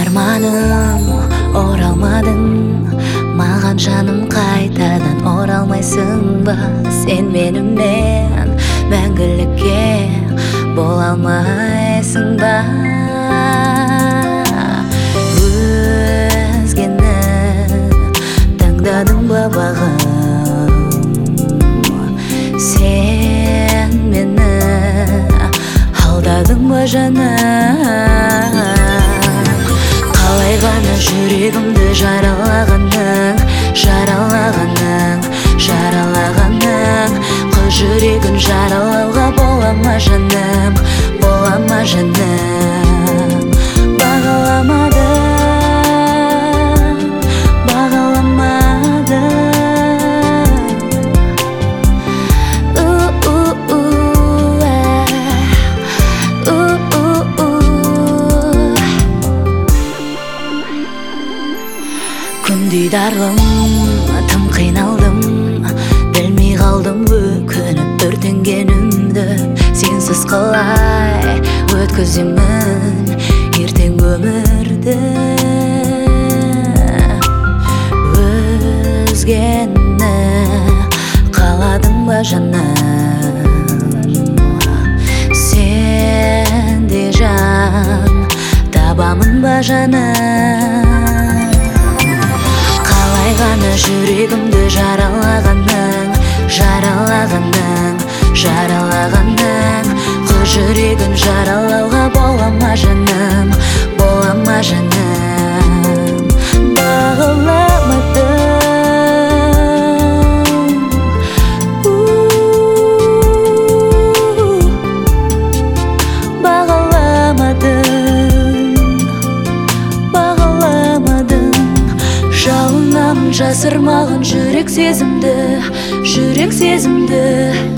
арманым оралмадың, маған жаным қайтадан оралмайсың ба? Сен менімен мәңгілікке бола алмайсың ба? Өзгені таңдадың ба бағым? Сен мені алдадың ба жаным? Қалай ғана жүрегімді жаралағаның, қыз жүрегін жаралауға бола ма жаным, бола ма жаным? Бағаламадым, күндей дарылым, тым қиналдым, білмей қалдым өкініп өртенгенімді. Сенсіз қалай өткіземін ертең өмірді? Өзгені қаладың ба жаным? Сенде жан табамын ба жаным? Қалай ғана жүрегімді жаралағаның, қыз жүрегін жаралауға бола ма жаным, бола ма жаным? Жалынамын жасырмағын жүрек сезімді,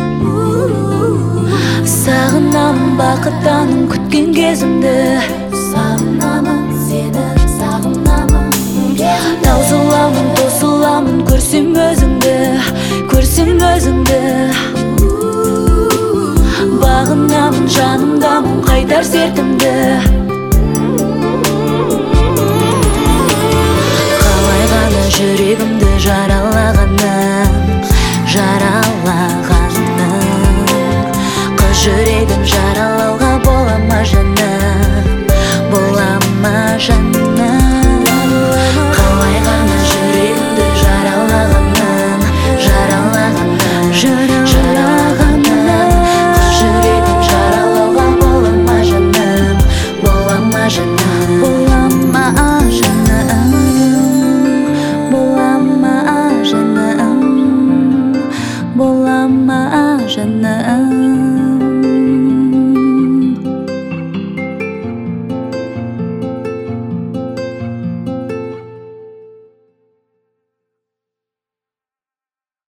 сағынамын бақыттаным күткен кезімді. Сағынамын сені, сағынамын таусыламын, тосыламын көрсем өзіңді. Бағынамын жанымдамын қайтар сертімді.